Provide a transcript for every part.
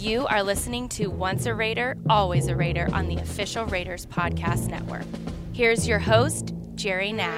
You are listening to Once a Raider, Always a Raider on the official Raiders Podcast Network. Here's your host, Jerry Knapp.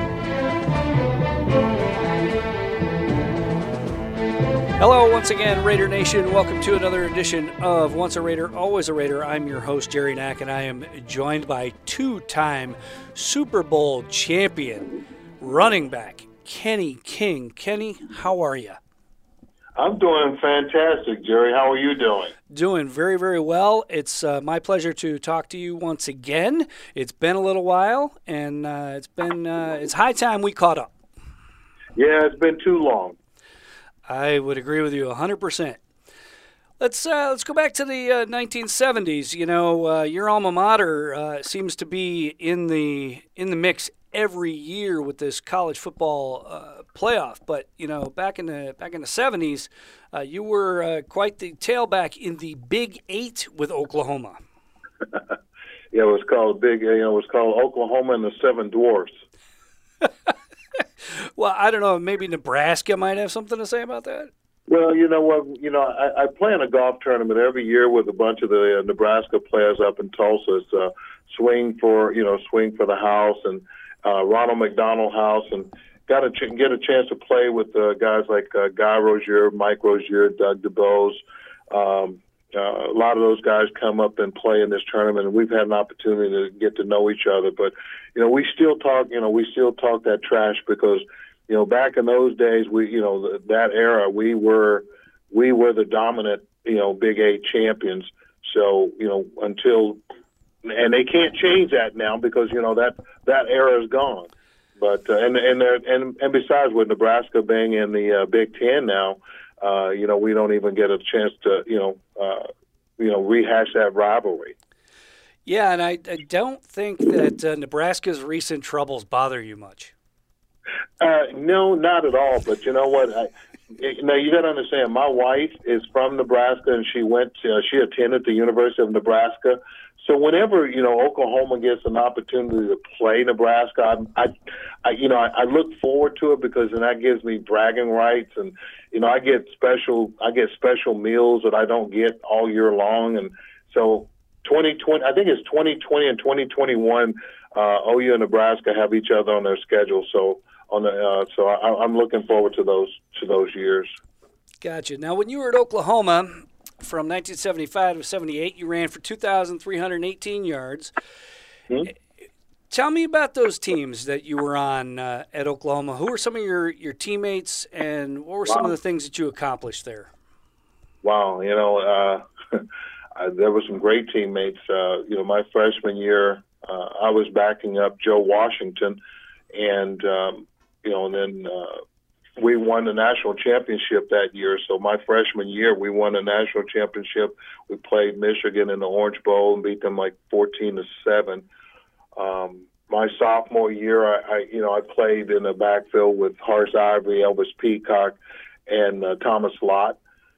Hello once again, Raider Nation. Welcome to another edition of Once a Raider, Always a Raider. I'm your host, Jerry Knack, and I am joined by two-time Super Bowl champion running back Kenny King. Kenny, how are you? I'm doing fantastic, Jerry. How are you doing? Doing very, very well. It's my pleasure to talk to you once again. It's been a little while, and it's high time we caught up. Yeah, it's been too long. I would agree with you 100%. Let's go back to the 1970s. You know, your alma mater seems to be in the mix every year with this college football playoff. But you know, back in the 70s, you were quite the tailback in the Big Eight with Oklahoma. Yeah, it was called it was called Oklahoma and the Seven Dwarfs. Well, I don't know. Maybe Nebraska might have something to say about that. Well, you know what? I play in a golf tournament every year with a bunch of the Nebraska players up in Tulsa. It's swing for the house and Ronald McDonald House, and get a chance to play with guys like Guy Rozier, Mike Rozier, Doug DuBose. A lot of those guys come up and play in this tournament, and we've had an opportunity to get to know each other. But we still talk. We still talk that trash because back in those days, that era, we were the dominant Big Eight champions. So and they can't change that now because that era is gone. But and besides, with Nebraska being in the Big Ten now, we don't even get a chance to rehash that rivalry. Yeah, and I don't think that Nebraska's recent troubles bother you much. No, not at all. But you know what? You got to understand. My wife is from Nebraska, and she attended the University of Nebraska. So whenever Oklahoma gets an opportunity to play Nebraska, I look forward to it because then that gives me bragging rights, and I get special meals that I don't get all year long, and so 2020, I think it's 2020 and 2021. OU and Nebraska have each other on their schedule, so I'm looking forward to those years. Gotcha. Now, when you were at Oklahoma, from 1975 to 78, you ran for 2,318 yards. Mm-hmm. Tell me about those teams that you were on at Oklahoma. Who were some of your teammates, and what were some of the things that you accomplished there? Wow, there were some great teammates. My freshman year, I was backing up Joe Washington, and then we won the national championship that year. So my freshman year, we won the national championship. We played Michigan in the Orange Bowl and beat them like 14-7. My sophomore year, I played in the backfield with Horace Ivory, Elvis Peacock, and Thomas Lott.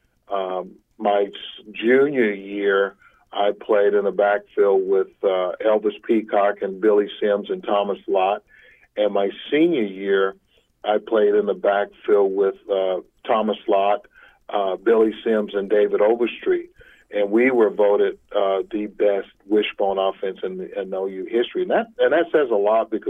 My junior year, I played in the backfield with Elvis Peacock and Billy Sims and Thomas Lott. And my senior year, I played in the backfield with Thomas Lott, Billy Sims, and David Overstreet. And we were voted the best wishbone offense in OU history. And that says a lot because,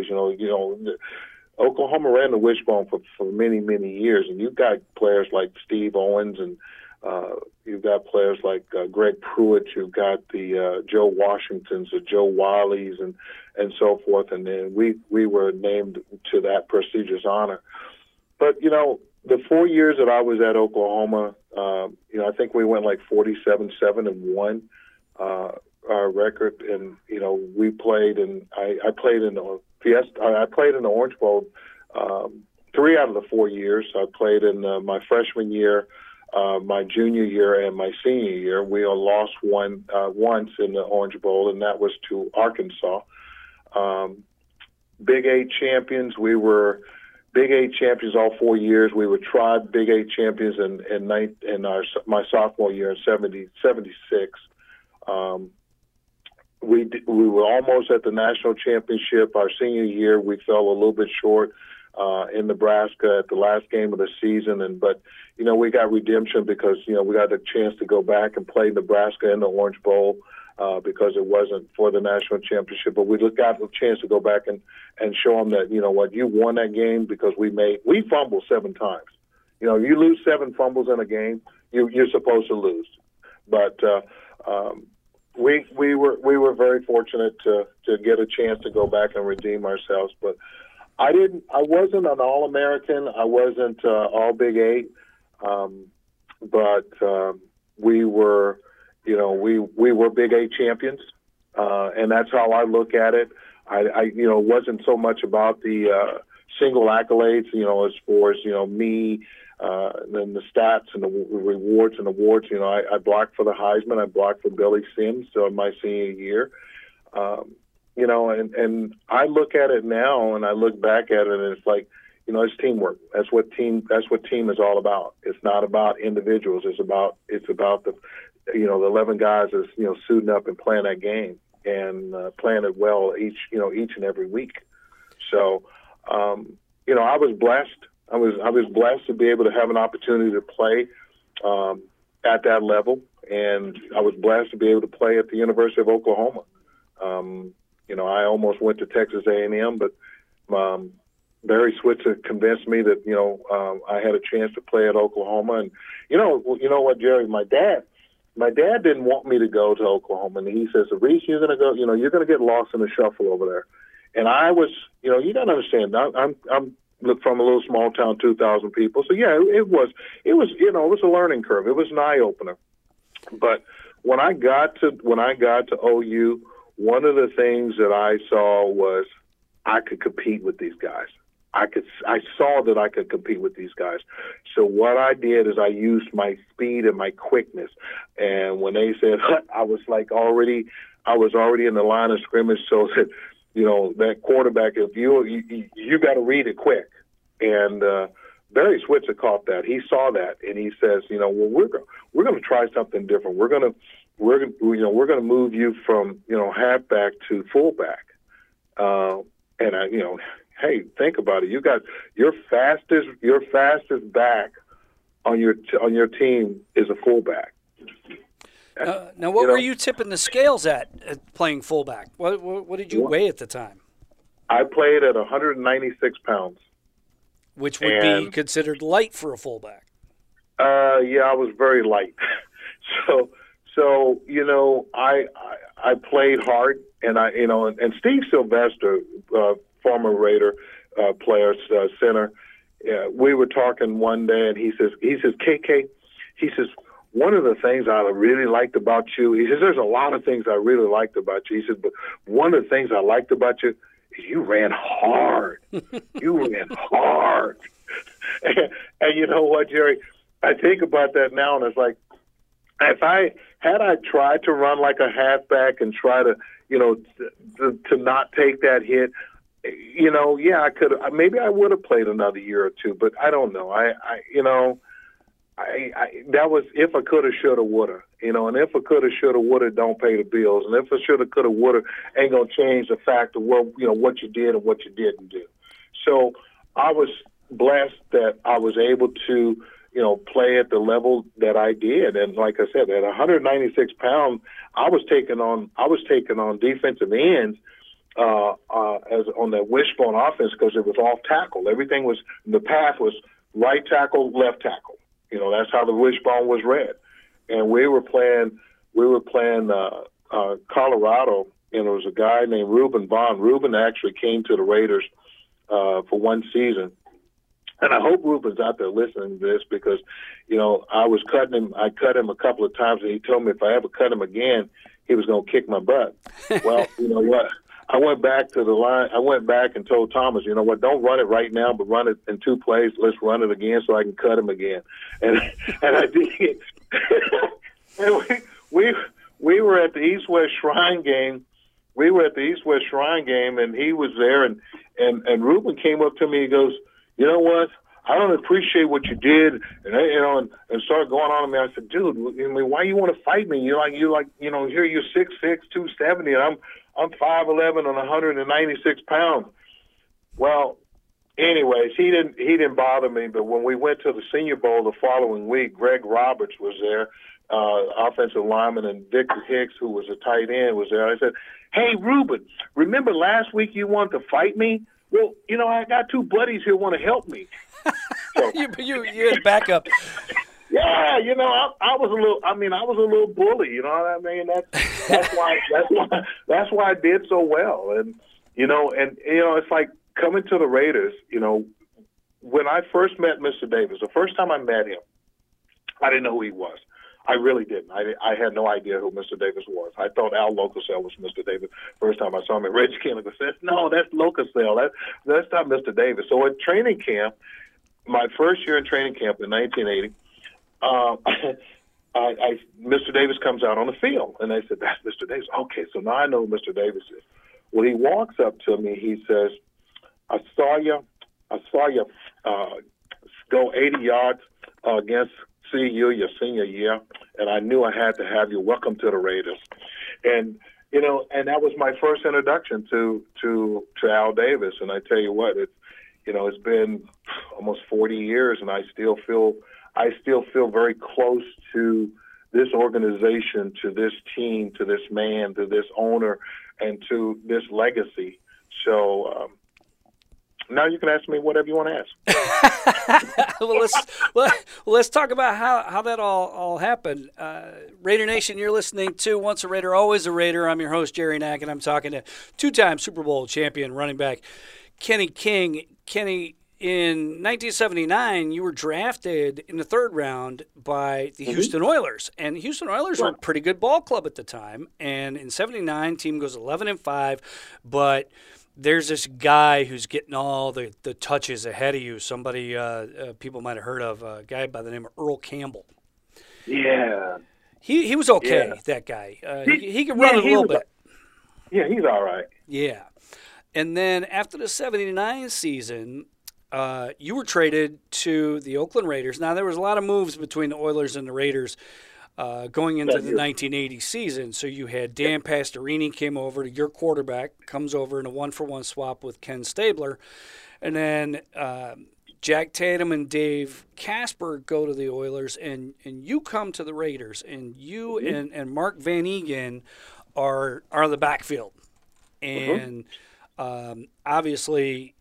Oklahoma ran the wishbone for many, many years. And you've got players like Steve Owens, and you've got players like Greg Pruitt. You've got the Joe Washingtons, the Joe Wileys, and so forth. And then we were named to that prestigious honor. But, the 4 years that I was at Oklahoma, I think we went like 47-7-1, our record. And, we played, and I played in the Fiesta. I played in the Orange Bowl 3 out of the 4 years. I played in my freshman year, my junior year, and my senior year. We lost once in the Orange Bowl, and that was to Arkansas. Big Eight champions. We were Big Eight champions all 4 years. We were tried Big Eight champions in my sophomore year in 76. We were almost at the national championship. Our senior year, we fell a little bit short. in Nebraska at the last game of the season. But we got redemption because, we got a chance to go back and play Nebraska in the Orange Bowl because it wasn't for the national championship. But we got a chance to go back and show them that, you won that game because we fumbled 7 times. You lose 7 fumbles in a game, you're supposed to lose. But we were very fortunate to get a chance to go back and redeem ourselves. But I wasn't an All-American. I wasn't all Big 8. But we were, we were Big 8 champions. And that's how I look at it. I wasn't so much about the single accolades, as far as, me, then the stats and the rewards and awards. I blocked for the Heisman. I blocked for Billy Sims my senior year. And I look at it now and I look back at it and it's like, it's teamwork. That's what team is all about. It's not about individuals. It's about the, the 11 guys is, suiting up and playing that game and playing it well each and every week. So, I was blessed. I was blessed to be able to have an opportunity to play at that level, and I was blessed to be able to play at the University of Oklahoma. I almost went to Texas A&M, but Barry Switzer convinced me that I had a chance to play at Oklahoma. And you know what, Jerry, my dad didn't want me to go to Oklahoma, and he says, "Reese, you're going to go. You're going to get lost in the shuffle over there." And I was, you got to understand, I'm from a little small town, 2,000 people. So yeah, it was a learning curve. It was an eye opener. But when I got to OU, one of the things that I saw was I could compete with these guys. I saw that I could compete with these guys. So what I did is I used my speed and my quickness. And when they said, I was already in the line of scrimmage, so that, that quarterback, if you got to read it quick. And Barry Switzer caught that. He saw that, and he says, we're going to try something different. We're going to move you from halfback to fullback. Hey, think about it. You got your fastest back on your team is a fullback. Now, what were you tipping the scales at playing fullback? What did you weigh at the time? I played at 196 pounds. Which would be considered light for a fullback. Yeah, I was very light. So I played hard, and and Steve Sylvester, former Raider player, center, we were talking one day, and he says, KK, he says, one of the things I really liked about you, he says, there's a lot of things I really liked about you. He said, but one of the things I liked about you is you ran hard. You ran hard. And you know what, Jerry? I think about that now, and it's like, if I tried to run like a halfback and try to, to not take that hit, yeah, I could. Maybe I would have played another year or two, but I don't know. That was if I coulda, shoulda, woulda, and if I coulda, shoulda, woulda don't pay the bills, and if I shoulda, coulda, woulda ain't gonna change the fact of what you did and what you didn't do. So I was blessed that I was able to play at the level that I did, and like I said, at 196 pounds, I was taking on defensive ends as on that wishbone offense because it was off tackle. The path was right tackle, left tackle. That's how the wishbone was read. And we were playing Colorado, and there was a guy named Reuben Vaughn. Reuben actually came to the Raiders for one season. And I hope Reuben's out there listening to this because, I was cutting him. I cut him a couple of times, and he told me if I ever cut him again, he was going to kick my butt. Well, you know what? I went back to the line. I went back and told Thomas, you know what, don't run it right now, but run it in 2 plays. Let's run it again so I can cut him again. And I did. And we were at the East-West Shrine game. And he was there, and Reuben came up to me. He goes, you know what? I don't appreciate what you did, and started going on to me. I said, dude, I mean, why you want to fight me? You're here you're 6'6", 270, and I'm 5'11" and 196 pounds. Well, anyways, he didn't bother me. But when we went to the Senior Bowl the following week, Greg Roberts was there, offensive lineman, and Victor Hicks, who was a tight end, was there. I said, "Hey, Ruben, remember last week you wanted to fight me? Well, I got two buddies here who want to help me." So, you had backup. Yeah, I was a little bully. You know what I mean? That's why I did so well. And it's like coming to the Raiders. When I first met Mr. Davis, the first time I met him, I didn't know who he was. I really didn't. I had no idea who Mr. Davis was. I thought Al Locasell was Mr. Davis. First time I saw him at Reggie Kennedy said, "No, that's Locasell. That's not Mr. Davis." So at training camp, my first year in training camp in 1980. Mr. Davis comes out on the field, and I said, "That's Mr. Davis." Okay, so now I know who Mr. Davis is. Well, he walks up to me. He says, I saw you go 80 yards against CU your senior year, and I knew I had to have you. Welcome to the Raiders." And and that was my first introduction to Al Davis. And I tell you what, it's been almost 40 years, and I still feel very close to this organization, to this team, to this man, to this owner, and to this legacy. So now you can ask me whatever you want to ask. let's talk about how that all happened. Raider Nation, you're listening to Once a Raider, Always a Raider. I'm your host, Jerry Knack, and I'm talking to two-time Super Bowl champion running back Kenny King. Kenny, in 1979, you were drafted in the third round by the Houston Oilers, and the Houston Oilers were a pretty good ball club at the time. And in '79, team goes 11-5, but there's this guy who's getting all the touches ahead of you. Somebody people might have heard of, a guy by the name of Earl Campbell. Yeah, he was okay. Yeah. That guy, he could run a little bit. Yeah, he's all right. Yeah, and then after the '79 season. You were traded to the Oakland Raiders. Now, there was a lot of moves between the Oilers and the Raiders going into the 1980 season. So you had Dan Pastorini came over to your quarterback, comes over in a 1-for-1 swap with Ken Stabler. And then Jack Tatum and Dave Casper go to the Oilers, and you come to the Raiders. And you and Mark Van Eegen are the backfield. And obviously –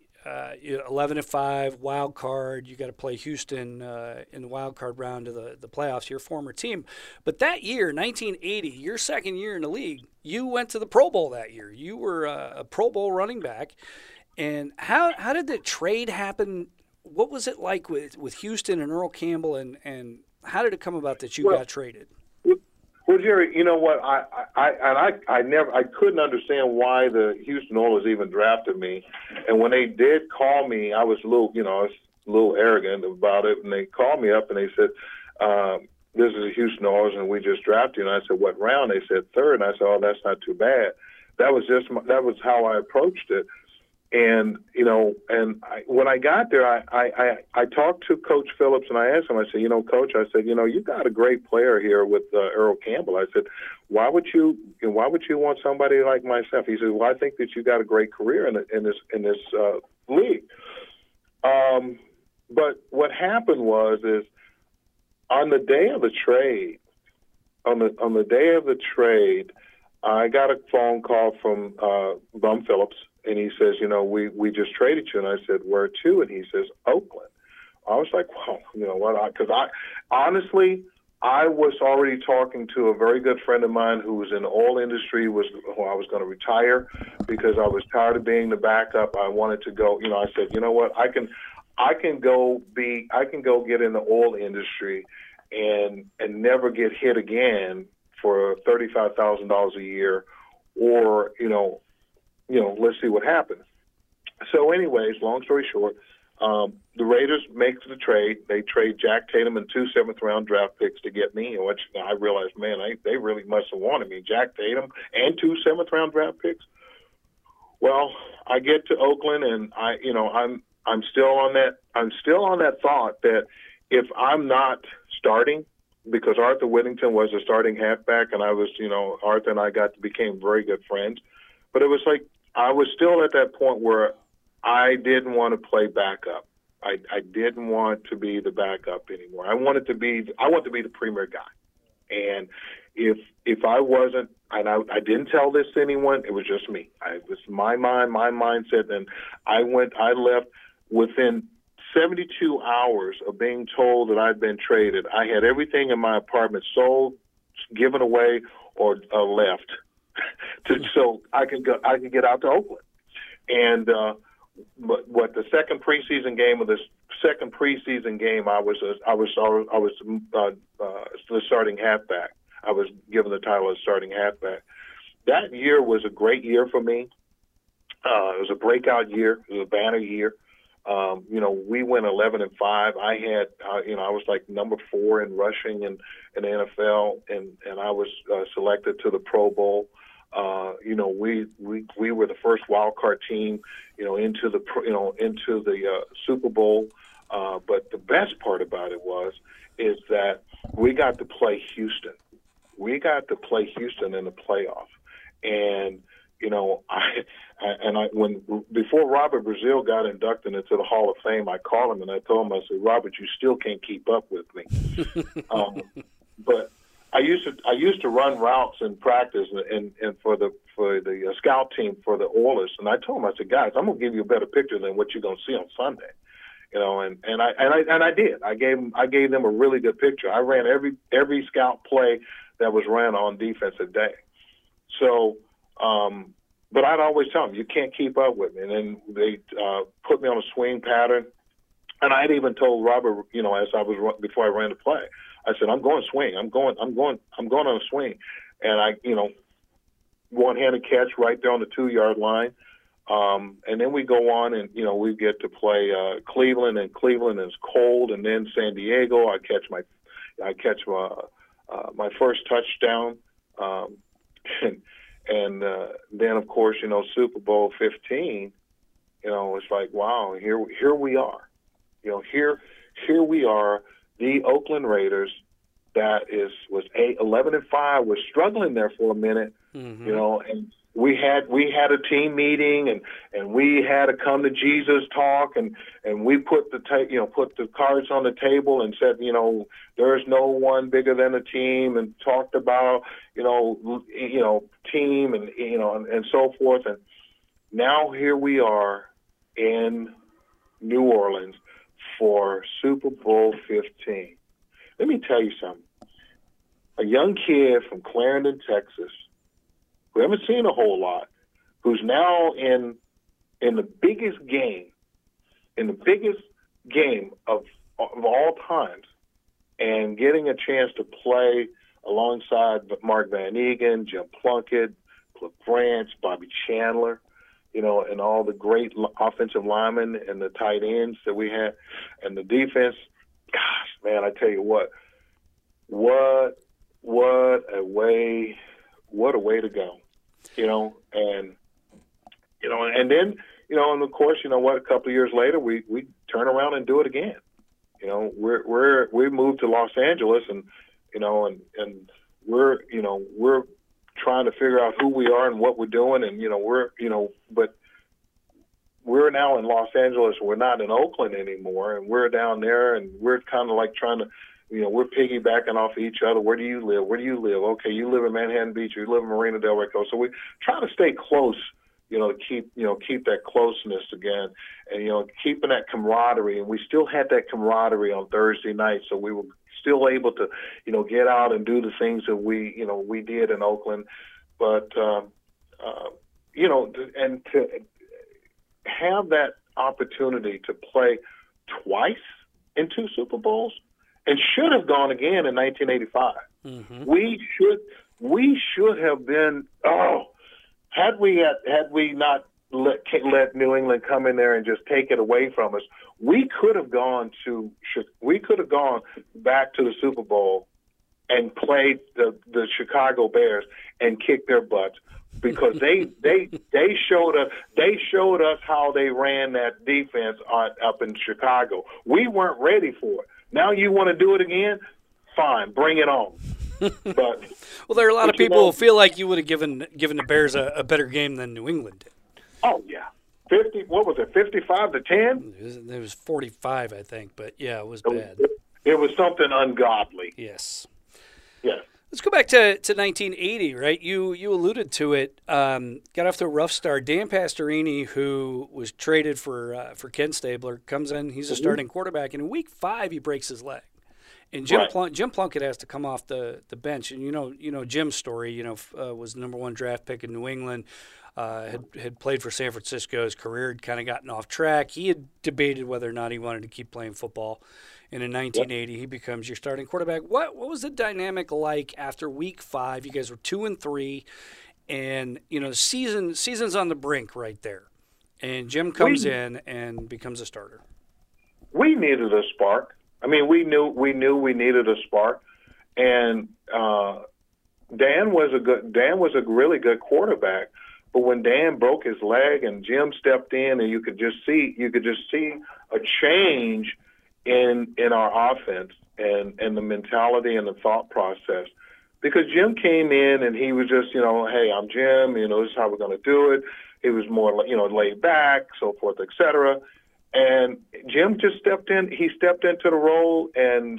11-5 wild card. You got to play Houston in the wild card round of the playoffs. Your former team, but that year, 1980, your second year in the league, you went to the Pro Bowl that year. You were a Pro Bowl running back. And how did the trade happen? What was it like with Houston and Earl Campbell, and how did it come about that you got traded? Well, Jerry, you know what? I couldn't understand why the Houston Oilers even drafted me, and when they did call me, I was a little arrogant about it. And they called me up and they said, "This is the Houston Oilers, and we just drafted you." And I said, "What round?" They said third, and I said, "Oh, that's not too bad." That was how I approached it. And when I got there, I talked to Coach Phillips, and I asked him. I said, "Coach," I said, "You got a great player here with Earl Campbell." I said, "Why would you want somebody like myself?" He said, "Well, I think that you got a great career in this league." But what happened was on the day of the trade, I got a phone call from Bum Phillips. And he says, we just traded you. And I said, "Where to?" And he says, "Oakland." I was like, well, what? Because honestly, I was already talking to a very good friend of mine who was in the oil industry, who I was going to retire because I was tired of being the backup. I wanted to go, I said, "You know what? I can go get in the oil industry and never get hit again for $35,000 a year, or, let's see what happens." So anyways, long story short, the Raiders make the trade. They trade Jack Tatum and 2 7th-round draft picks to get me, which I realized, man, they really must have wanted me. Jack Tatum and 2 7th-round draft picks. Well, I get to Oakland, and I'm still on that thought that if I'm not starting, because Arthur Whittington was a starting halfback, and I was, Arthur and I became very good friends. But it was like I was still at that point where I didn't want to play backup. I didn't want to be the backup anymore. I wanted to be the premier guy. And if I wasn't, and I didn't tell this to anyone, it was just me. It was my mindset. And I left within 72 hours of being told that I'd been traded. I had everything in my apartment sold, given away, or left, so I could get out to Oakland. And but the second preseason game, I was the starting halfback. I was given the title of starting halfback. That year was a great year for me. It was a breakout year. It was a banner year. We went 11-5. I had, I was like number 4 in rushing in the NFL, and I was selected to the Pro Bowl. We were the first wild card team, into the Super Bowl. But the best part about it is that we got to play Houston. We got to play Houston in the playoff, and before Robert Brazile got inducted into the Hall of Fame, I called him and I told him, I said, Robert, you still can't keep up with me. But I used to run routes in practice and for the scout team for the Oilers, and I told him, I said, guys, I'm gonna give you a better picture than what you're gonna see on Sunday. And I did. I gave them a really good picture. I ran every scout play that was ran on defense a day. So, but I'd always tell them, you can't keep up with me. And then they put me on a swing pattern. And I'd even told Robert, before I ran the play, I said, I'm going swing. I'm going on a swing. And I, one-handed catch right there on the 2-yard line. And then we go on and, we get to play Cleveland, and Cleveland is cold. And then San Diego, I catch my first touchdown. And then, of course, Super Bowl 15, it's like, wow, here we are. Here we are, the Oakland Raiders that was 11-5, was struggling there for a minute, and we had a team meeting and we had a come to Jesus talk and we put the cards on the table and said, there's no one bigger than a team, and talked about, team and so forth. And now here we are in New Orleans for Super Bowl 15. Let me tell you something. A young kid from Clarendon, Texas, who haven't seen a whole lot, who's now in the biggest game of all times, and getting a chance to play alongside Mark Van Eegen, Jim Plunkett, Cliff Branch, Bobby Chandler, and all the great offensive linemen and the tight ends that we had, and the defense. Gosh, man, I tell you what a way to go, and then, and of course, a couple of years later, we turn around and do it again. We moved to Los Angeles, and we're trying to figure out who we are and what we're doing, and but we're now in Los Angeles. We're not in Oakland anymore, and we're down there, and we're kind of like trying to, we're piggybacking off of each other. Where do you live? Okay, you live in Manhattan Beach, or you live in Marina del Rey. So we try to stay close, to keep that closeness again, and keeping that camaraderie. And we still had that camaraderie on Thursday night, so we were still able to, get out and do the things that we did in Oakland. But and to have that opportunity to play twice in 2 Super Bowls, and should have gone again in 1985. Mm-hmm. We should have been. Had we not let New England come in there and just take it away from us, we could have gone back to the Super Bowl and played the Chicago Bears and kicked their butts, because they showed us how they ran that defense up in Chicago. We weren't ready for it. Now you want to do it again? Fine, bring it on. But well, there are a lot of people who feel like you would have given the Bears a better game than New England did. Oh yeah, 50. What was it? 55-10. It was 45, I think, but yeah, it was bad. It was something ungodly. Yes. Yes. Let's go back to 1980, right? You alluded to it. Got off to a rough start. Dan Pastorini, who was traded for Ken Stabler, comes in. He's a starting quarterback, and in week 5 he breaks his leg. And Jim Plunkett has to come off the bench. And you know Jim's story. Was the number 1 draft pick in New England. Had played for San Francisco. His career had kind of gotten off track. He had debated whether or not he wanted to keep playing football. And in 1980, he becomes your starting quarterback. What was the dynamic like after week 5? You guys were 2-3, and season's on the brink right there. And Jim comes in and becomes a starter. We needed a spark. I mean, we knew we needed a spark, and Dan was a really good quarterback. But when Dan broke his leg and Jim stepped in, and you could just see a change in our offense and the mentality and the thought process. Because Jim came in and he was just, hey, I'm Jim, this is how we're going to do it. He was more, laid back, so forth, et cetera. And Jim just stepped in. He stepped into the role and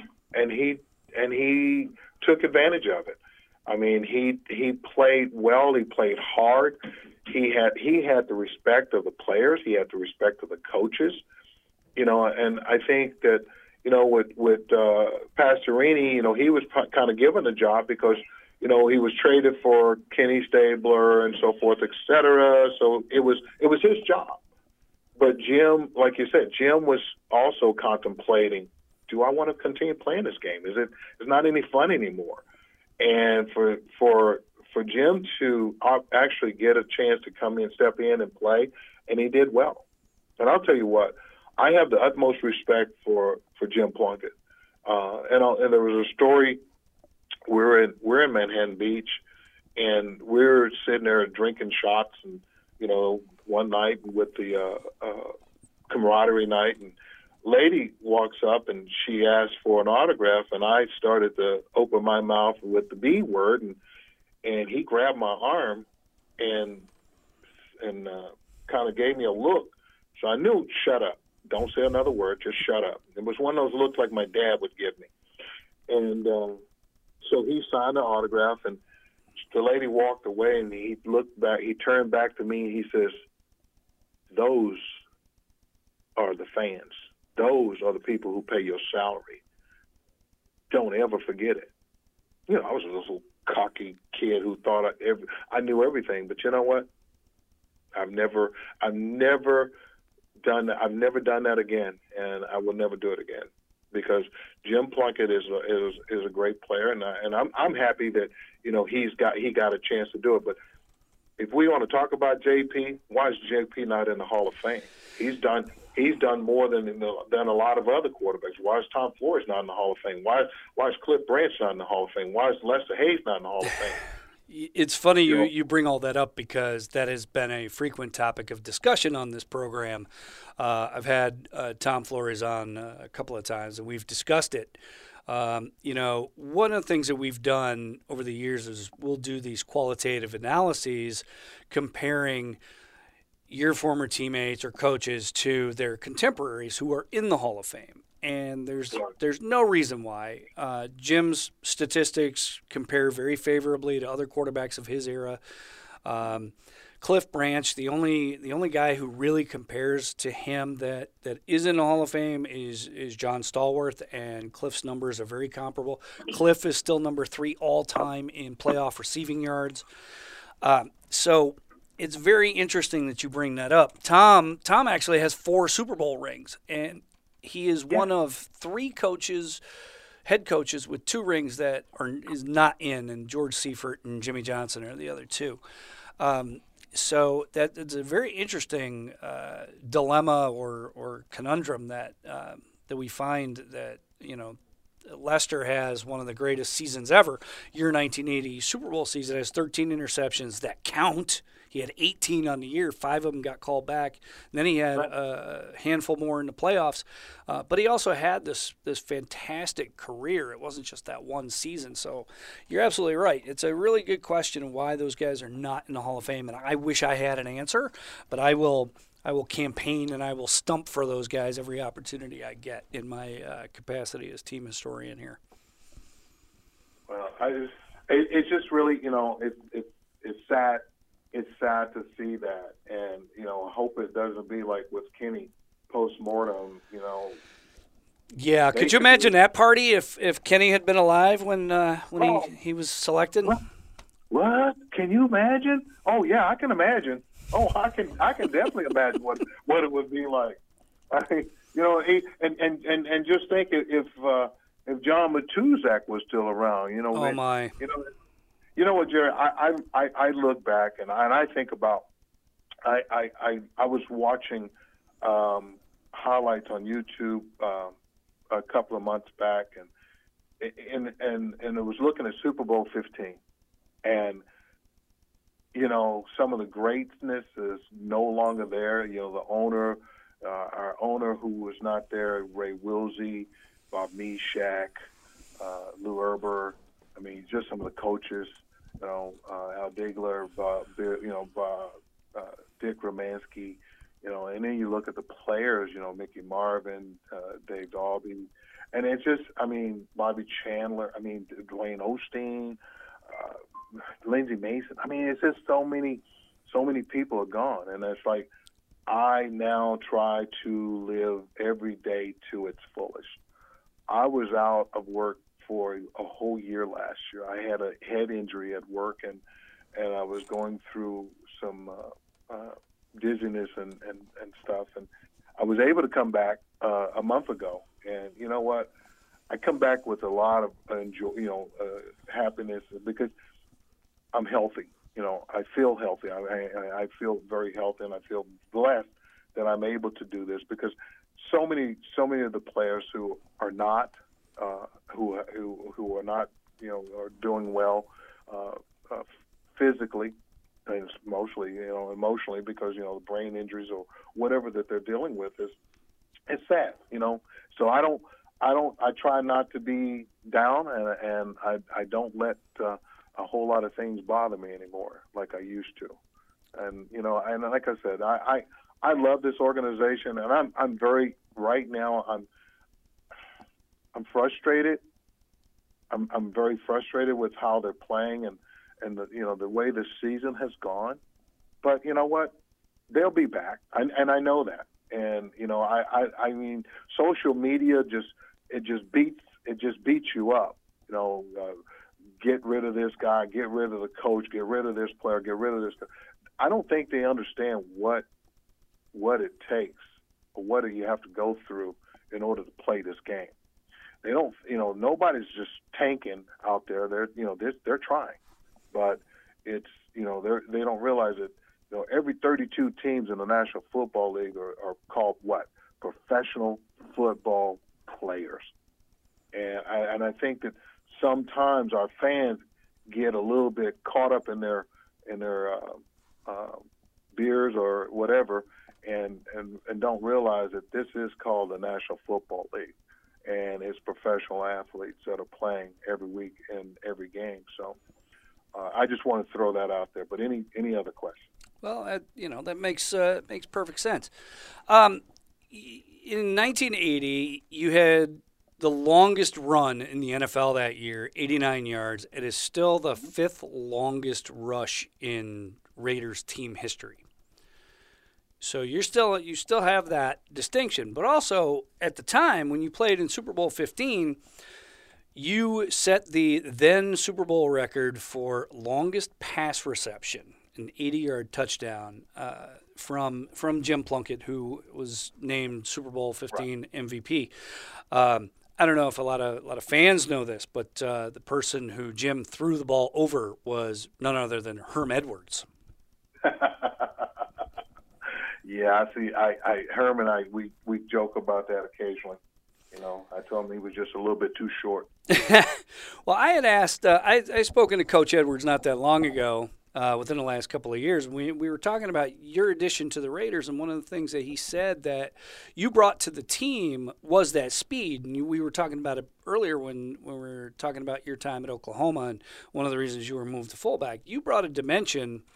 he took advantage of it. I mean, he played well. He played hard. He had the respect of the players. He had the respect of the coaches. And I think that, with Pastorini, he was kind of given the job because, he was traded for Kenny Stabler and so forth, et cetera. So it was his job. But Jim, like you said, Jim was also contemplating, do I want to continue playing this game? It's not any fun anymore. And for Jim to actually get a chance to come in, step in and play, and he did well. And I'll tell you what, I have the utmost respect for Jim Plunkett. And there was a story. We're in Manhattan Beach, and we're sitting there drinking shots, and one night with the camaraderie night, and lady walks up and she asked for an autograph, and I started to open my mouth with the B word, and he grabbed my arm and kind of gave me a look. So I knew, shut up. Don't say another word, just shut up. It was one of those looks like my dad would give me. And so he signed the autograph, and the lady walked away, and he looked back. He turned back to me, and he says, those are the fans. Those are the people who pay your salary. Don't ever forget it. I was a little cocky kid who thought I knew everything, but you know what? I've never done that. I've never done that again, and I will never do it again, because Jim Plunkett is a great player, and I'm happy that he got a chance to do it. But if we want to talk about JP, why is JP not in the Hall of Fame? He's done more than a lot of other quarterbacks. Why is Tom Flores not in the Hall of Fame? Why is Cliff Branch not in the Hall of Fame? Why is Lester Hayes not in the Hall of Fame? It's funny you bring all that up, because that has been a frequent topic of discussion on this program. I've had Tom Flores on a couple of times, and we've discussed it. One of the things that we've done over the years is we'll do these qualitative analyses comparing your former teammates or coaches to their contemporaries who are in the Hall of Fame. And there's no reason why. Jim's statistics compare very favorably to other quarterbacks of his era. Cliff Branch, the only guy who really compares to him that is in the Hall of Fame is John Stallworth, and Cliff's numbers are very comparable. Cliff is still number 3 all-time in playoff receiving yards. So it's very interesting that you bring that up. Tom actually has 4 Super Bowl rings, and he is one of 3 head coaches with 2 rings that is not in, and George Seifert and Jimmy Johnson are the other 2. So it's a very interesting dilemma or conundrum that we find that Lester has one of the greatest seasons ever. Your 1980 Super Bowl season has 13 interceptions that count. He had 18 on the year. 5 of them got called back. And then he had a handful more in the playoffs. But he also had this fantastic career. It wasn't just that one season. So you're absolutely right. It's a really good question of why those guys are not in the Hall of Fame. And I wish I had an answer. But I will I will campaign and I will stump for those guys every opportunity I get in my capacity as team historian here. Well, it's just really, it's sad. It's sad to see that, and I hope it doesn't be like with Kenny post-mortem. Yeah, could you imagine that party if Kenny had been alive when he was selected? What? Can you imagine? Oh yeah, I can imagine. Oh, I can definitely imagine what it would be like. I mean, and just think if John Matuszak was still around, Oh my. You know what, Jerry? I look back and I think about I was watching highlights on YouTube a couple of months back, and it was looking at Super Bowl 15, and some of the greatness is no longer there. The owner, our owner who was not there, Ray Wilsey, Bob Meshach, Lou Erber. I mean, just some of the coaches. Al Digler, Dick Romanski, and then you look at the players, Mickey Marvin, Dave Dalby, and it's just, Bobby Chandler, Dwayne Osteen, Lindsey Mason. It's just so many people are gone, and it's like I now try to live every day to its fullest. I was out of work for a whole year last year. I had a head injury at work, and I was going through some dizziness and stuff, and I was able to come back a month ago. And you know what? I come back with a lot of happiness because I'm healthy. I feel healthy. I feel very healthy, and I feel blessed that I'm able to do this because so many of the players who are not who are not are doing well physically and emotionally because the brain injuries or whatever that they're dealing with it's sad. So I try not to be down, and I don't let a whole lot of things bother me anymore like I used to. And and like I said, I love this organization, and I'm very right now I'm frustrated. I'm very frustrated with how they're playing and the way the season has gone. But you know what? They'll be back, and I know that. And social media just beats you up. Get rid of this guy, get rid of the coach, get rid of this player, get rid of this. I don't think they understand what it takes or what you have to go through in order to play this game. They don't, nobody's just tanking out there. They're trying, but it's, they don't realize that, every 32 teams in the National Football League are called what? Professional football players. And I think that sometimes our fans get a little bit caught up in their beers or whatever, and don't realize that this is called the National Football League. And it's professional athletes that are playing every week in every game. So I just want to throw that out there. But any other questions? Well, that makes perfect sense. In 1980, you had the longest run in the NFL that year, 89 yards. It is still the fifth longest rush in Raiders team history. So you still have that distinction. But also, at the time, when you played in Super Bowl 15, you set the then Super Bowl record for longest pass reception, an 80-yard touchdown from Jim Plunkett, who was named Super Bowl 15 MVP. I don't know if a lot of fans know this, but the person who Jim threw the ball over was none other than Herm Edwards. Yeah, I see. Herm and I, we joke about that occasionally. I told him he was just a little bit too short. Well, I had asked, I spoken to Coach Edwards not that long ago, within the last couple of years. We were talking about your addition to the Raiders, and one of the things that he said that you brought to the team was that speed. And we were talking about it earlier when we were talking about your time at Oklahoma, and one of the reasons you were moved to fullback. You brought a dimension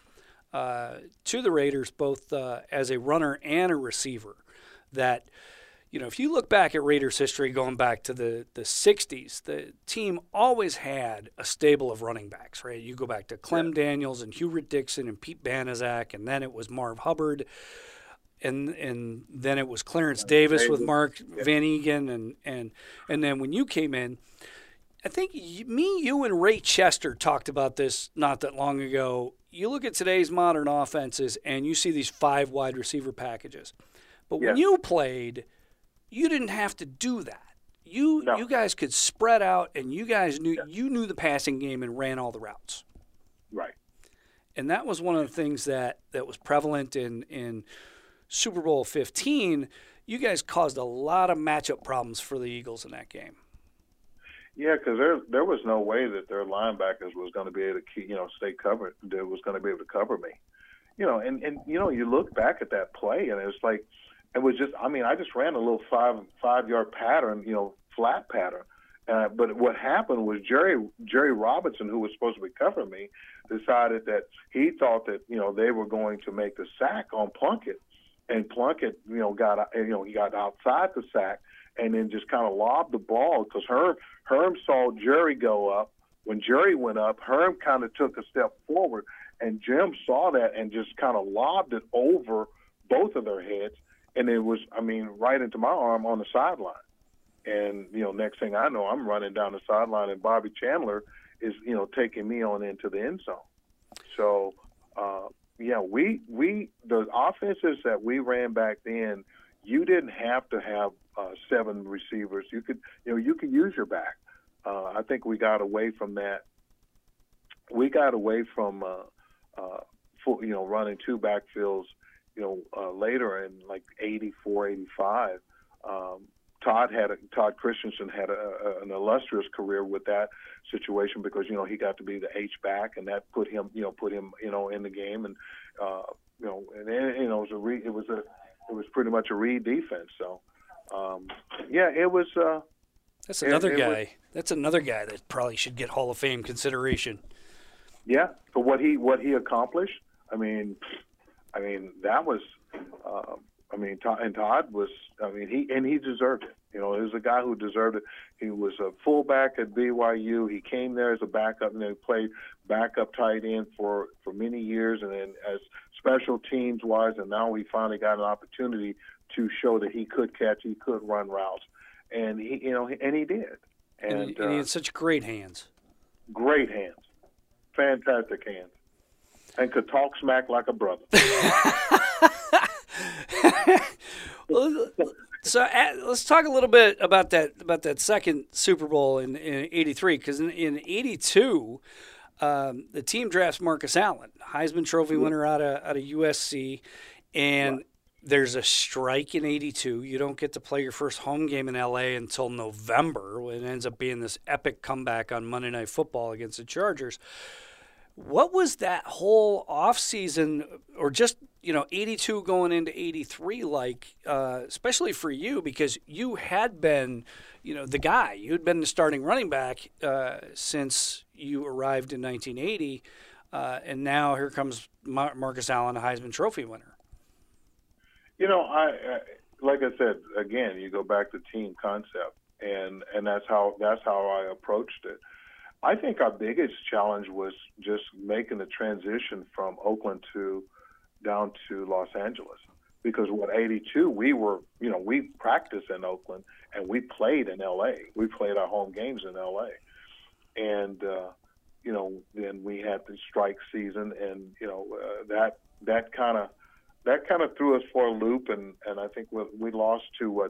to the Raiders, both as a runner and a receiver. That, if you look back at Raiders history going back to the 60s, the team always had a stable of running backs, right? You go back to Clem Daniels and Hubert Dixon and Pete Banaszak, and then it was Marv Hubbard, and then it was Clarence Davis with Mark Van Egan, and then when you came in, I think you and Ray Chester talked about this not that long ago. You look at today's modern offenses, and you see these 5 wide receiver packages. But when you played, you didn't have to do that. You guys could spread out, and you guys knew the passing game and ran all the routes. Right. And that was one of the things that was prevalent in Super Bowl 15. You guys caused a lot of matchup problems for the Eagles in that game. Yeah, because there was no way that their linebackers was going to be able to stay covered. That was going to be able to cover me. And you look back at that play, and it's like it was just. I mean, I just ran a little 5-yard pattern, flat pattern. But what happened was Jerry Robinson, who was supposed to be covering me, decided that he thought that they were going to make the sack on Plunkett, and Plunkett he got outside the sack and then just kind of lobbed the ball because Herm saw Jerry go up. When Jerry went up, Herm kind of took a step forward, and Jim saw that and just kind of lobbed it over both of their heads, and it was right into my arm on the sideline. And, next thing I know, I'm running down the sideline, and Bobby Chandler is, taking me on into the end zone. So, the offenses that we ran back then, you didn't have to have 7 receivers. You could use your back. I think we got away from that. We got away from, running 2 backfields, later in like 84, 85. Todd Christensen had an illustrious career with that situation because he got to be the H back, and that put him in the game, and it was pretty much a read defense. So it was. That's another guy. That's another guy that probably should get Hall of Fame consideration. Yeah, for what he accomplished. I mean that was. Todd was. He deserved it. He was a guy who deserved it. He was a fullback at BYU. He came there as a backup, and then played backup tight end for many years, and then as special teams wise, and now he finally got an opportunity to show that he could catch, he could run routes, and he did. And he had such great hands. Great hands, fantastic hands, and could talk smack like a brother. So let's talk a little bit about that second Super Bowl in '83, because in '82, the team drafts Marcus Allen, Heisman Trophy winner out of USC, and there's a strike in '82. You don't get to play your first home game in LA until November, when it ends up being this epic comeback on Monday Night Football against the Chargers. What was that whole offseason, or just, 82 going into 83 like, especially for you, because you had been, the guy. You had been the starting running back since you arrived in 1980, and now here comes Marcus Allen, a Heisman Trophy winner. Like I said, again, you go back to team concept, and that's how I approached it. I think our biggest challenge was just making the transition from Oakland down to Los Angeles, because 82 we practiced in Oakland and we played in LA. We played our home games in LA, and then we had the strike season, and that kind of threw us for a loop, and I think we lost to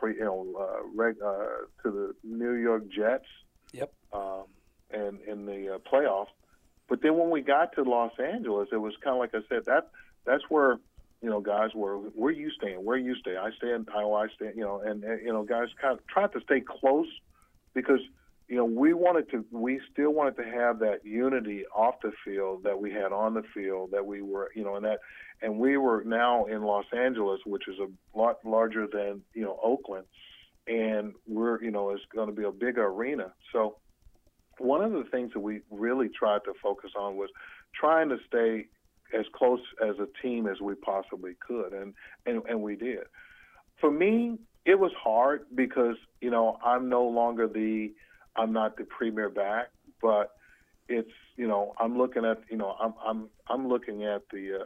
the New York Jets. Yep. And in the playoffs. But then when we got to Los Angeles, it was kind of like I said, that's where, guys were, where you staying? Where you stay? I stay in Iowa, I stay, and guys kind of tried to stay close because, we still wanted to have that unity off the field that we had on the field, that we were, and we were now in Los Angeles, which is a lot larger than, Oakland, and we're, it's going to be a bigger arena. So, one of the things that we really tried to focus on was trying to stay as close as a team as we possibly could, and we did. For me, it was hard because I'm not the premier back, but it's I'm looking at I'm looking at the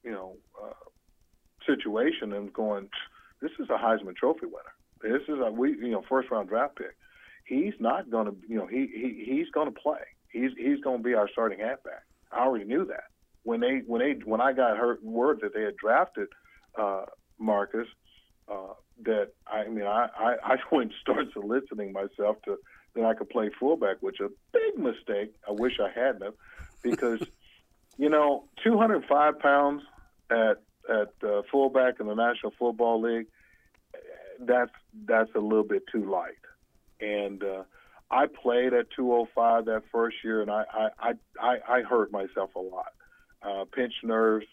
situation and going, this is a Heisman Trophy winner. This is a first round draft pick. He's not going to he's going to play. He's going to be our starting halfback. I already knew that when I got word that they had drafted Marcus. That I went and started soliciting myself to that I could play fullback, which is a big mistake. I wish I hadn't, because 205 pounds at fullback in the National Football League, that's a little bit too light. And I played at 205 that first year, and I hurt myself a lot, pinched nerves,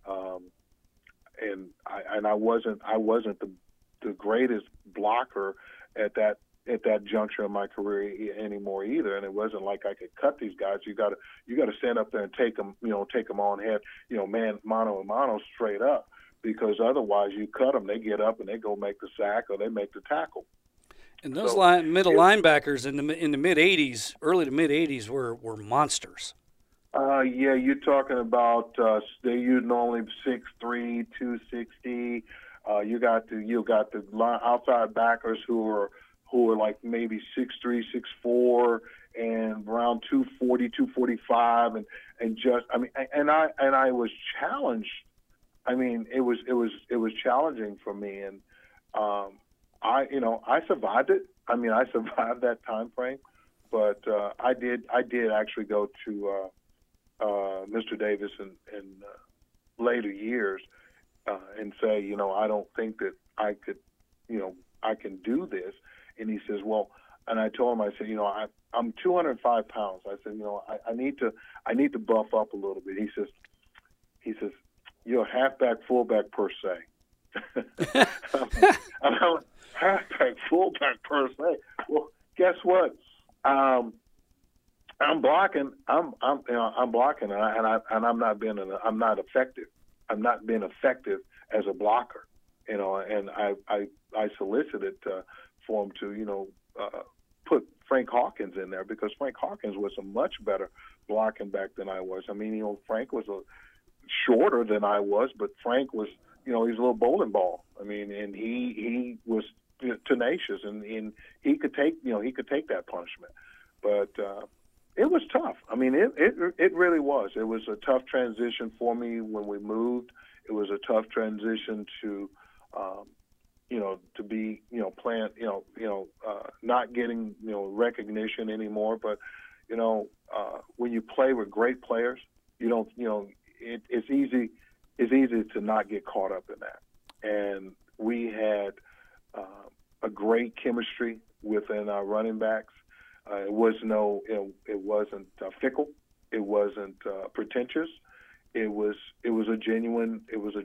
and I wasn't the greatest blocker at that juncture of my career anymore either. And it wasn't like I could cut these guys. You got to stand up there and take them on head, man, mano a mano, straight up, because otherwise you cut them, they get up and they go make the sack or they make the tackle. And those middle linebackers in the mid '80s, early to mid '80s, were monsters. Yeah, you're talking about you're normally 6'3", 260. You got the outside backers who are like maybe 6'3", 6'4", and around 240, 245, and just and I was challenged. It was challenging for me, and I survived it. I survived that time frame, but I did actually go to Mr. Davis in later years and say, I don't think that I could, I can do this. And he says, well, and I told him, I said, I'm 205 pounds. I said, I need to buff up a little bit. He says, you're a halfback, fullback per se. I'm halfback, fullback per se. Well, guess what? I'm blocking. I'm blocking, and I'm not effective. I'm not being effective as a blocker, And I solicited for him to, put Frank Hawkins in there, because Frank Hawkins was a much better blocking back than I was. Frank was shorter than I was, but Frank was, he's a little bowling ball. And he was tenacious, and he could take that punishment. But it was tough. It really was. It was a tough transition for me when we moved. It was a tough transition to, to be, playing, not getting, recognition anymore. But, when you play with great players, you don't, it's easy to not get caught up in that. And we had a great chemistry within our running backs. It wasn't fickle. It wasn't pretentious. It was a genuine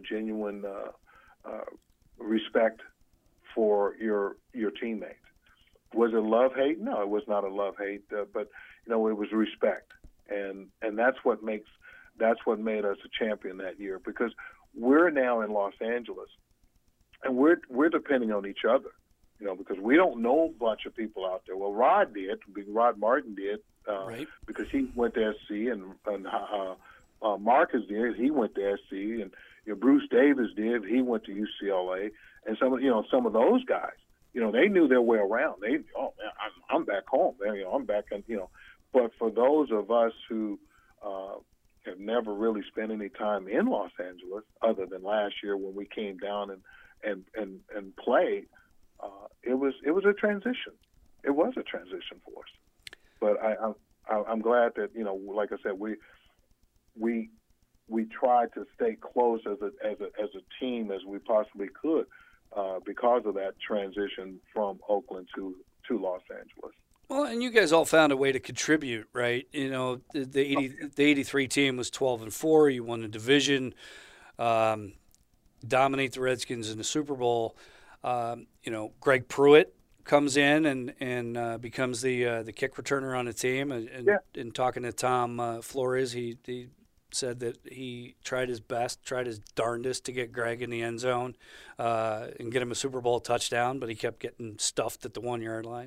respect for your teammates. Was it love-hate? No, it was not a love-hate, but it was respect, and that's what made us a champion that year, because we're now in Los Angeles, and we're depending on each other, because we don't know a bunch of people out there. Well, Rod Martin did, right, because he went to SC, and Marcus did. He went to SC, and Bruce Davis did. He went to UCLA, and some of those guys, they knew their way around. I'm back home. I'm back in, But for those of us who have never really spent any time in Los Angeles, other than last year when we came down and played, it was a transition. It was a transition for us. But I'm glad that like I said, we tried to stay close as a team as we possibly could, because of that transition from Oakland to Los Angeles. Well, and you guys all found a way to contribute, right? The 83 team was 12-4. You won the division, dominate the Redskins in the Super Bowl. Greg Pruitt comes in and becomes the kick returner on the team. And talking to Tom Flores, he said that he tried his best, tried his darndest to get Greg in the end zone and get him a Super Bowl touchdown, but he kept getting stuffed at the 1-yard line.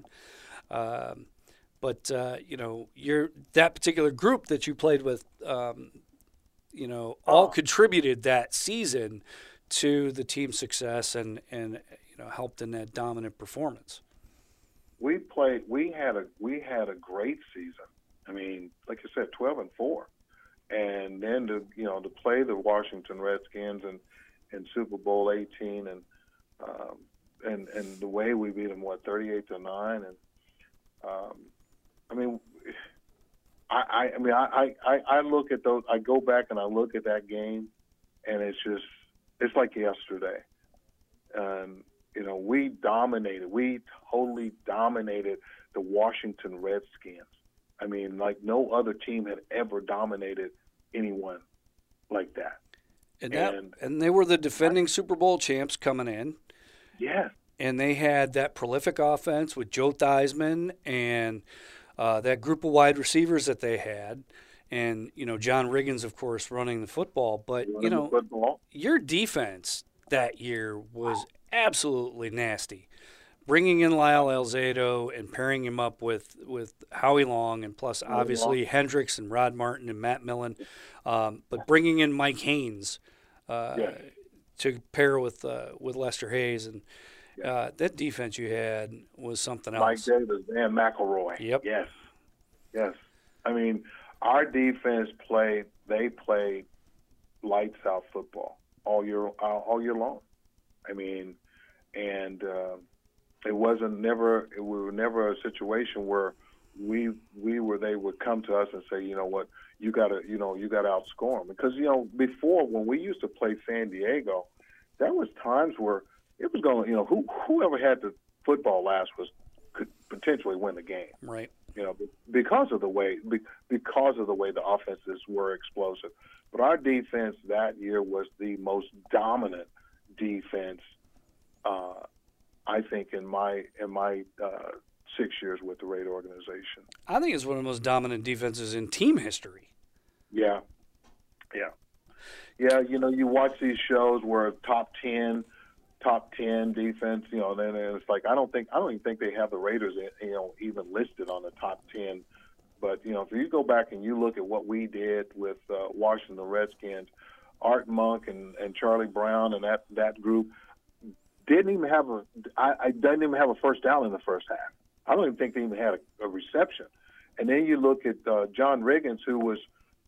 But that particular group that you played with, all contributed that season to the team's success and helped in that dominant performance. We had a great season. I mean, like I said, 12-4, and then to play the Washington Redskins in Super Bowl 18 and the way we beat them 38-9, and I mean, I look at those. I go back and I look at that game, and it's like yesterday. And we dominated. We totally dominated the Washington Redskins. I mean, like no other team had ever dominated anyone like that. And they were the defending Super Bowl champs coming in. Yeah. And they had that prolific offense with Joe Theismann and that group of wide receivers that they had. And, John Riggins, of course, running the football. But, your defense that year was absolutely nasty. Bringing in Lyle Alzado and pairing him up with Howie Long and plus, obviously, Hendricks and Rod Martin and Matt Millen. But bringing in Mike Haynes to pair with Lester Hayes. And that defense you had was something else. Mike Davis and McElroy. Yep. Yes. I mean, our defense played lights out football all year long. I mean, and we were never a situation where they would come to us and say, you know what, you got to outscore them. Because, before when we used to play San Diego, there was times where it was going, whoever had the football last could potentially win the game. Right. Because of the way the offenses were explosive. But our defense that year was the most dominant defense, I think, in my 6 years with the Raider organization. I think it's one of the most dominant defenses in team history. Yeah. You watch these shows where top 10 defense, then it's like I don't even think they have the Raiders, even listed on the top 10. But if you go back and you look at what we did with Washington Redskins, Art Monk and Charlie Brown and that group didn't even have a first down in the first half. I don't even think they even had a reception. And then you look at John Riggins, who was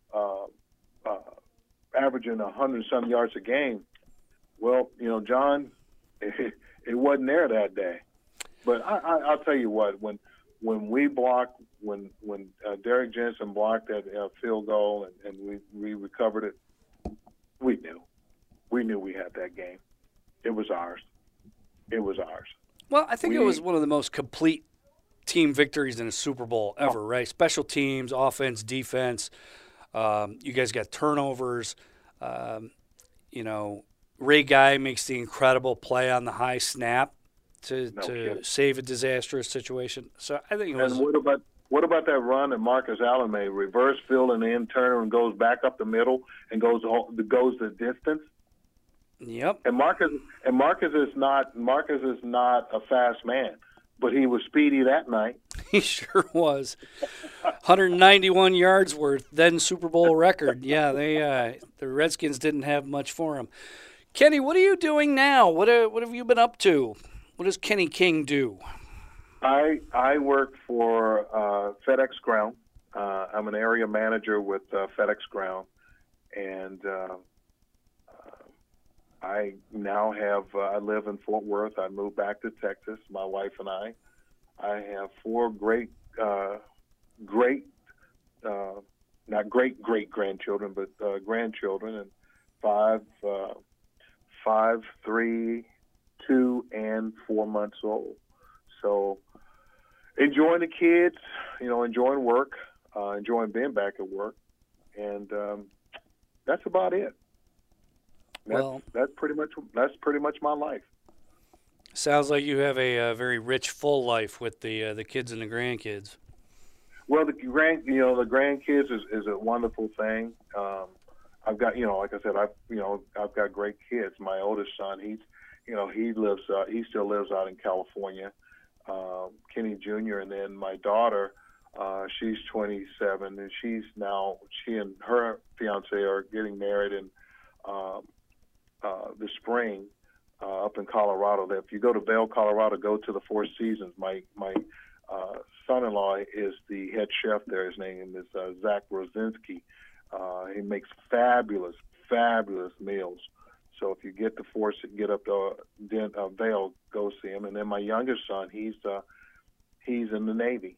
averaging 100-some yards a game. Well, John, it wasn't there that day. But I'll tell you what, when we blocked, when Derek Jensen blocked that field goal and we recovered it, we knew we had that game. It was ours. Well, I think it was one of the most complete team victories in a Super Bowl ever, right? Special teams, offense, defense. You guys got turnovers. Ray Guy makes the incredible play on the high snap to save a disastrous situation. So I think it was. And what about that run that Marcus Allen made? Reverse field and then turn and goes back up the middle and goes the distance. Yep. And Marcus is not a fast man, but he was speedy that night. He sure was. 191 yards worth, then Super Bowl record. Yeah, the Redskins didn't have much for him. Kenny, what are you doing now? What have you been up to? What does Kenny King do? I work for FedEx Ground. I'm an area manager with FedEx Ground, and I now I live in Fort Worth. I moved back to Texas, my wife and I. I have 4 not great grandchildren, but grandchildren, and 5, 3, 2, and 4 months old. So enjoying the kids, enjoying work, enjoying being back at work, and that's about it. That's pretty much my life. Sounds like you have a very rich, full life with the kids and the grandkids. Well, the grandkids is a wonderful thing. I've got, like I said, I've got great kids. My oldest son, he still lives out in California, Kenny Jr. And then my daughter, she's 27, and she and her fiance are getting married in the spring up in Colorado. If you go to Vail, Colorado, go to the Four Seasons. My son-in-law is the head chef there. His name is Zach Rosinski. He makes fabulous meals. So if you get up to Vail, go see him. And then my youngest son, he's in the Navy.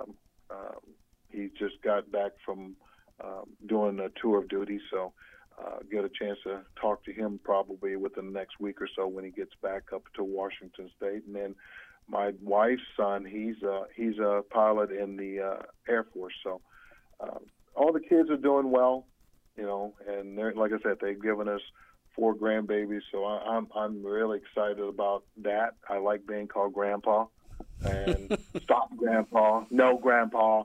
He just got back from doing a tour of duty, so get a chance to talk to him probably within the next week or so when he gets back up to Washington State. And then my wife's son, he's a pilot in the Air Force. So all the kids are doing well, and they're, like I said, they've given us 4 grandbabies, so I'm really excited about that. I like being called Grandpa, and stop Grandpa, no Grandpa.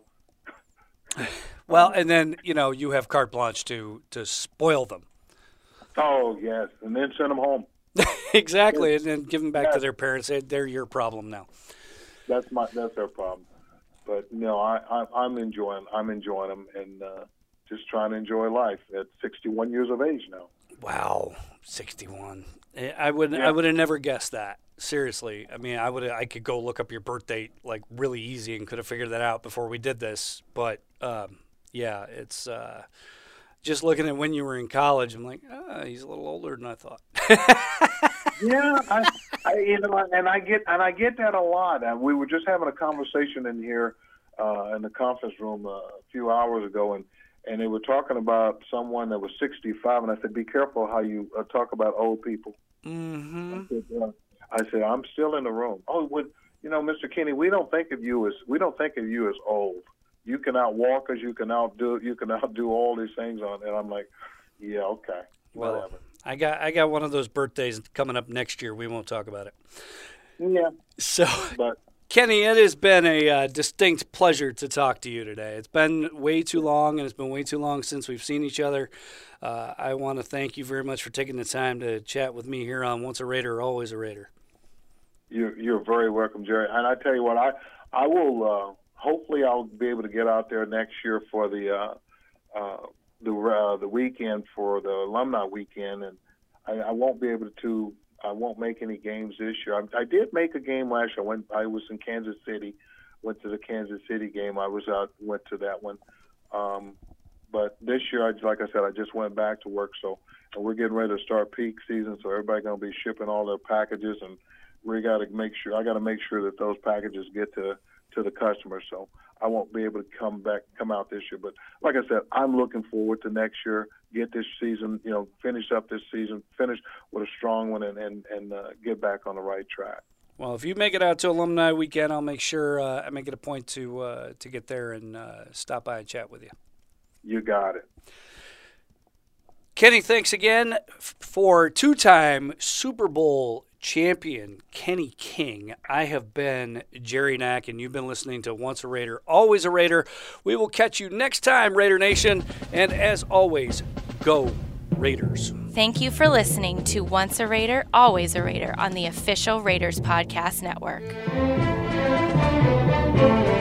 Well, and then you have carte blanche to spoil them. Oh yes, and then send them home. Exactly, and then give them back to their parents. They're your problem now. That's their problem. But I'm enjoying them, and just trying to enjoy life at 61 years of age now. Wow, 61. I would have never guessed that. Seriously. I mean, I could go look up your birth date like really easy and could have figured that out before we did this. But it's just looking at when you were in college, I'm like, he's a little older than I thought. Yeah, I get that a lot. And we were just having a conversation in here in the conference room a few hours ago, and they were talking about someone that was 65, and I said, be careful how you talk about old people. Mm-hmm. I said, I'm still in the room. Oh, Mr. Kenny, we don't think of you as old. You can outwalk us. You can outdo all these things and I'm like, yeah, okay, well, whatever. I got one of those birthdays coming up next year. We won't talk about it. Yeah. So, but Kenny, it has been a distinct pleasure to talk to you today. It's been way too long, and it's been way too long since we've seen each other. I want to thank you very much for taking the time to chat with me here on Once a Raider, Always a Raider. You're very welcome, Jerry. And I tell you what, I will. Hopefully, I'll be able to get out there next year for the weekend, for the alumni weekend, and I won't be able to. I won't make any games this year. I did make a game last year. I was in Kansas City, went to the Kansas City game. Went to that one. But this year, like I said, I just went back to work. And we're getting ready to start peak season, so everybody's going to be shipping all their packages, and I got to make sure that those packages get to the customer. So I won't be able to come out this year. But like I said, I'm looking forward to next year, get this season, finish up this season, finish with a strong one, and get back on the right track. Well, if you make it out to Alumni Weekend, I'll make sure I make it a point to get there and stop by and chat with you. You got it. Kenny, thanks again for 2-time Super Bowl champion Kenny King. I have been Jerry Knack, and you've been listening to Once a Raider, Always a Raider. We will catch you next time, Raider Nation. And as always, go Raiders. Thank you for listening to Once a Raider, Always a Raider on the official Raiders Podcast Network.